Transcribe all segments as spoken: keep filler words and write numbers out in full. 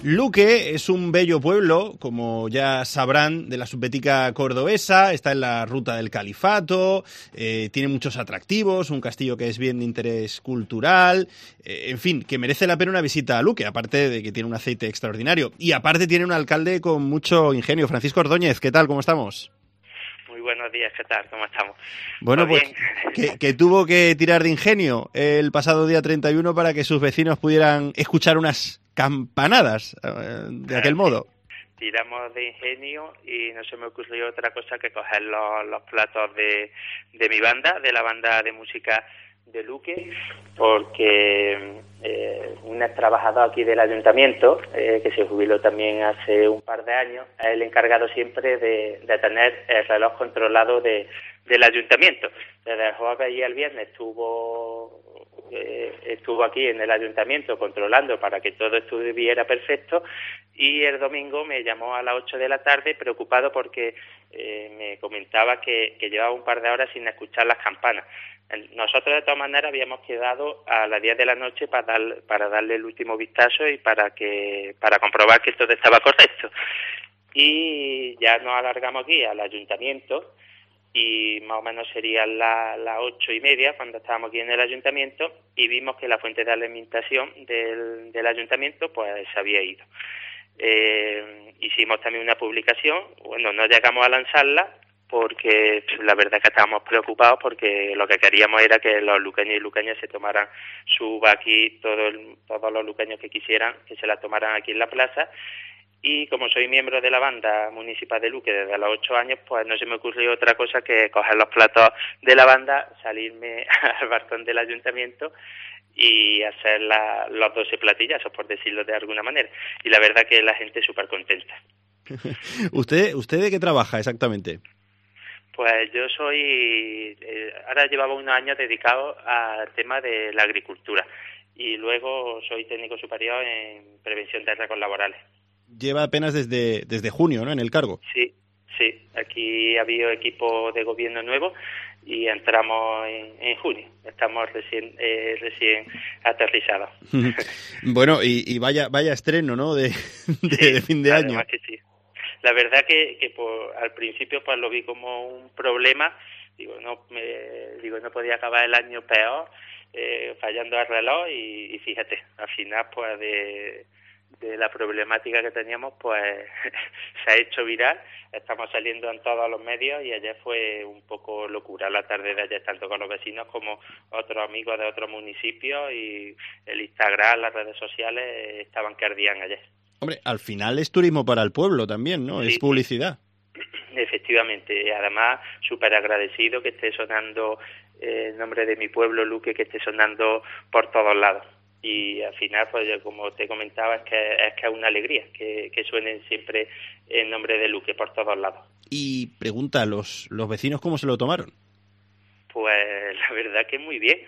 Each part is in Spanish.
Luque es un bello pueblo, como ya sabrán, de la subbética cordobesa, está en la ruta del Califato, eh, tiene muchos atractivos, un castillo que es bien de interés cultural, eh, en fin, que merece la pena una visita a Luque, aparte de que tiene un aceite extraordinario. Y aparte tiene un alcalde con mucho ingenio, Francisco Ordóñez. ¿Qué tal? ¿Cómo estamos? Muy buenos días, ¿qué tal? ¿Cómo estamos? Bueno, pues que, que tuvo que tirar de ingenio el pasado día treinta y uno para que sus vecinos pudieran escuchar unas campanadas eh, de aquel modo. Tiramos de ingenio y no se me ocurrió otra cosa que coger los, los platos de, de mi banda, de la banda de música de Luque, porque eh, un ex trabajador aquí del ayuntamiento, eh, que se jubiló también hace un par de años, es el encargado siempre de, de tener el reloj controlado de, del ayuntamiento. Desde el jueves y el viernes estuvo eh, estuvo aquí en el ayuntamiento controlando para que todo estuviera perfecto, y el domingo me llamó a las ocho de la tarde preocupado porque eh, me comentaba que, que llevaba un par de horas sin escuchar las campanas. Nosotros de todas maneras habíamos quedado a las diez de la noche para dar, para darle el último vistazo y para que para comprobar que todo estaba correcto. Y ya nos alargamos aquí al ayuntamiento y más o menos serían las las ocho y media cuando estábamos aquí en el ayuntamiento y vimos que la fuente de alimentación del, del ayuntamiento pues se había ido. Eh, hicimos también una publicación, bueno, no llegamos a lanzarla porque la verdad es que estábamos preocupados porque lo que queríamos era que los luqueños y luqueñas se tomaran su uva aquí, todo el, todos los luqueños que quisieran, que se la tomaran aquí en la plaza. Y como soy miembro de la banda municipal de Luque desde los ocho años, pues no se me ocurrió otra cosa que coger los platos de la banda, salirme al balcón del ayuntamiento y hacer la, los doce platillazos, por decirlo de alguna manera. Y la verdad que la gente es súper contenta. ¿Usted, ¿Usted de qué trabaja exactamente? Pues yo soy, eh, ahora llevaba unos años dedicado al tema de la agricultura y luego soy técnico superior en prevención de riesgos laborales. Lleva apenas desde, desde junio, ¿no?, en el cargo. Sí, sí, aquí ha habido equipo de gobierno nuevo y entramos en, en junio, estamos recién eh, recién aterrizados. Bueno, y, y vaya vaya estreno, ¿no?, de, de, sí, de fin de año. Además que sí. La verdad que, que por, al principio pues lo vi como un problema, digo no me, digo no podía acabar el año peor, eh, fallando el reloj y, y fíjate, al final pues de, de la problemática que teníamos pues se ha hecho viral, estamos saliendo en todos los medios y ayer fue un poco locura la tarde de ayer, tanto con los vecinos como otros amigos de otros municipios, y el Instagram, las redes sociales estaban que ardían ayer. Hombre, al final es turismo para el pueblo también, ¿no? Sí, es publicidad. Efectivamente, además súper agradecido que esté sonando eh, el nombre de mi pueblo, Luque, que esté sonando por todos lados. Y al final, pues como te comentaba, es que es que es una alegría que, que suenen siempre el nombre de Luque por todos lados. Y pregunta, ¿los, los vecinos cómo se lo tomaron? Pues la verdad que muy bien.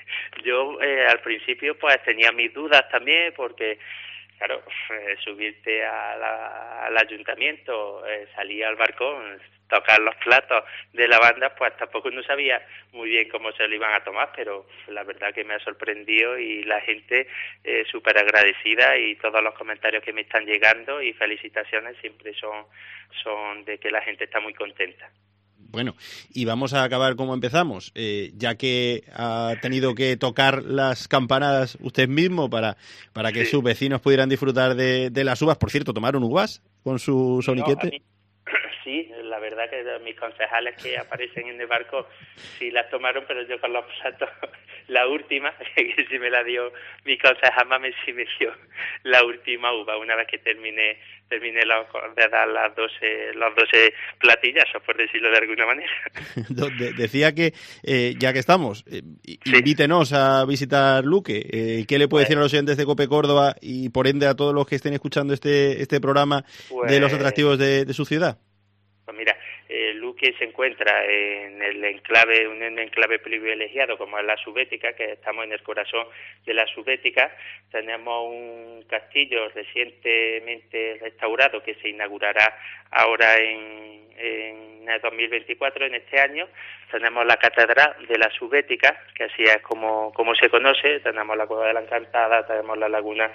Yo eh, al principio pues tenía mis dudas también porque... Claro, eh, subirte a la, al ayuntamiento, eh, salir al balcón, tocar los platos de la banda, pues tampoco no sabía muy bien cómo se lo iban a tomar, pero la verdad que me ha sorprendido y la gente eh, súper agradecida, y todos los comentarios que me están llegando y felicitaciones siempre son, son de que la gente está muy contenta. Bueno, y vamos a acabar como empezamos, eh, ya que ha tenido que tocar las campanadas usted mismo para, para que sí. sus vecinos pudieran disfrutar de, de las uvas. Por cierto, ¿tomaron uvas con su soniquete? No, sí, la verdad que mis concejales que aparecen en el barco sí las tomaron, pero yo con los platos, la última, que sí me la dio mi concejal, me sí me dio la última uva, una vez que terminé terminé los, de dar las doce, los doce platillazos, por decirlo de alguna manera. De, decía que, eh, ya que estamos, eh, sí. invítenos a visitar Luque. Eh, ¿Qué le puede pues, decir a los oyentes de COPE Córdoba y por ende a todos los que estén escuchando este este programa pues, de los atractivos de, de su ciudad? Pues mira, eh, Luque se encuentra en el enclave, un enclave privilegiado como es la Subbética, que estamos en el corazón de la Subbética. Tenemos un castillo recientemente restaurado que se inaugurará ahora en, en el dos mil veinticuatro, en este año. Tenemos la catedral de la Subbética, que así es como, como se conoce. Tenemos la Cueva de la Encantada, tenemos la laguna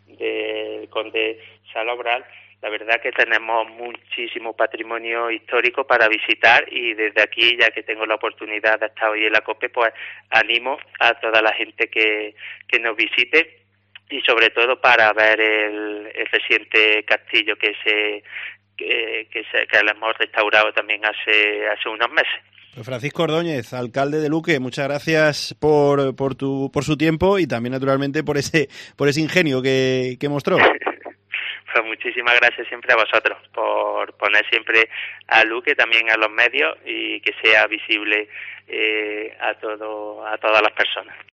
del conde Salobral, la verdad que tenemos muchísimo patrimonio histórico para visitar, y desde aquí, ya que tengo la oportunidad de estar hoy en la COPE, pues animo a toda la gente que, que nos visite, y sobre todo para ver el, el reciente castillo que se que, que, se, que lo hemos restaurado también hace hace unos meses. Pues Francisco Ordóñez, alcalde de Luque, muchas gracias por por tu por su tiempo y también naturalmente por ese por ese ingenio que, que mostró. Pues muchísimas gracias siempre a vosotros por poner siempre a Luque, también a los medios, y que sea visible eh, a todo a todas las personas.